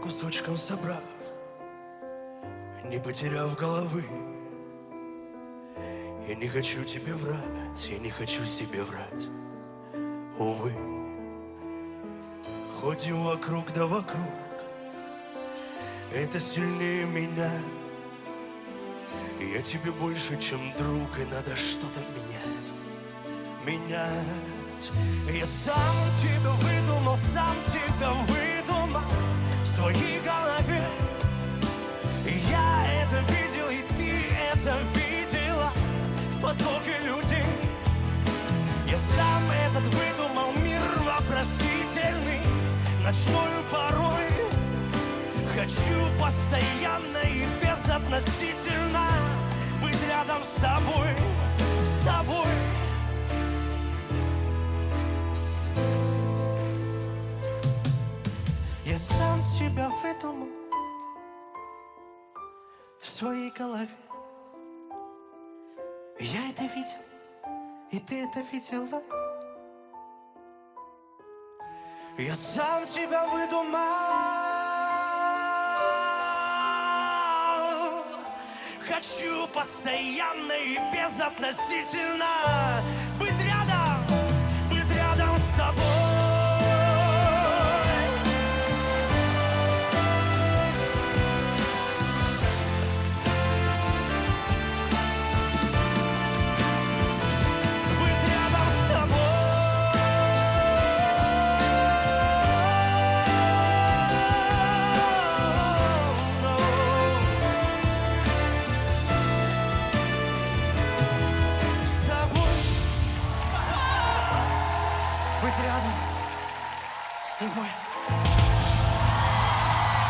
кусочкам собрав, не потеряв головы. Я не хочу тебе врать, я не хочу себе врать, увы. Ходим вокруг да вокруг, это сильнее меня. Я тебе больше, чем друг, и надо что-то менять. Менять. Я сам тебя выдумал в своей голове. Я это видел, и ты это видела в потоке людей. Я сам этот выдумал мир вопросительный, ночную порой. Хочу постоянно и безотносительно быть рядом с тобой, с тобой. Я сам тебя выдумал в своей голове. Я это видел, и ты это видела. Я сам тебя выдумал. Хочу постоянно и безотносительно быть рядом с тобой. Быть рядом с тобой.